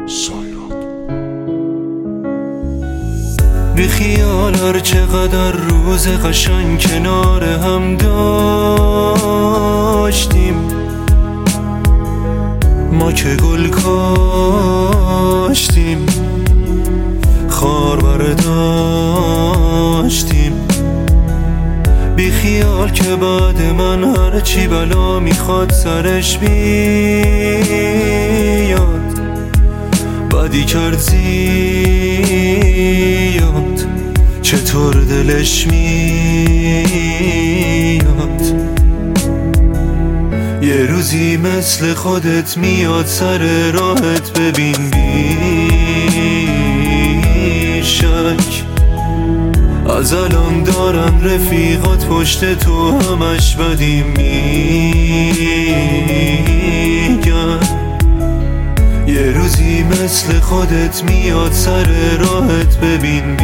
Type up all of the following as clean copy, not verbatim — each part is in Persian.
بی خیال هر چقدر روز قشنگ کنار هم داشتیم، ما که گل کاشتیم، خار برداشتیم. بی خیال که بعد من هر چی بلا میخواد سرش بیاد، بدی کرد زیاد چطور دلش میاد. یه روزی مثل خودت میاد سر راهت، ببین بی شک از الان دارن رفیقات پشت تو همش بدی میگن. یه روزی مثل خودت میاد سر راهت، ببین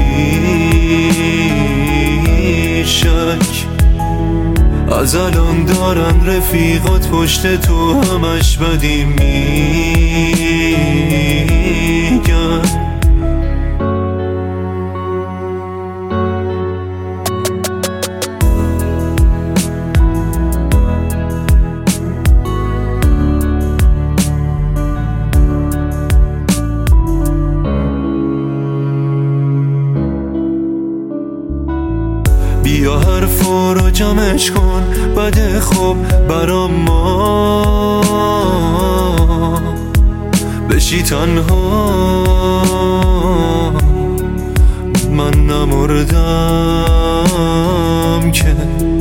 بی شک از الان دارن رفیقات پشت تو همش بدی میگن. بیا حرفا رو جمعش کن، بده خوب برام ما بشی تنها. من نمردم که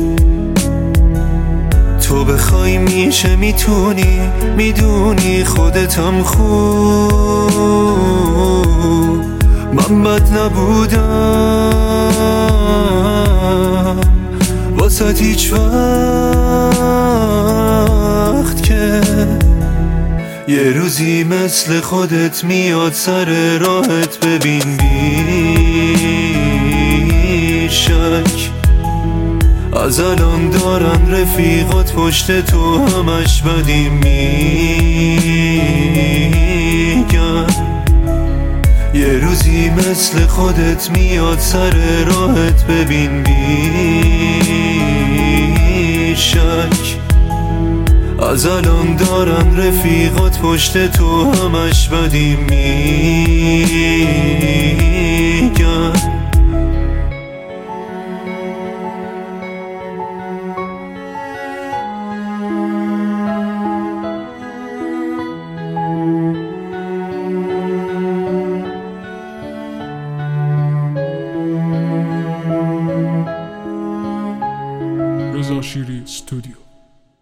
تو بخوای میشه، میتونی، میدونی خودتم خوب. من بد نبودم واسه هیچ وقت که یه روزی مثل خودت میاد سر راهت، ببین بی شک از الان دارن رفیقات پشت تو همش بدی میگن. یه روزی مثل خودت میاد سر راهت، ببین بی شک از الان دارن رفیقات پشت تو همش بدی میگن. رضا شیری استودیو.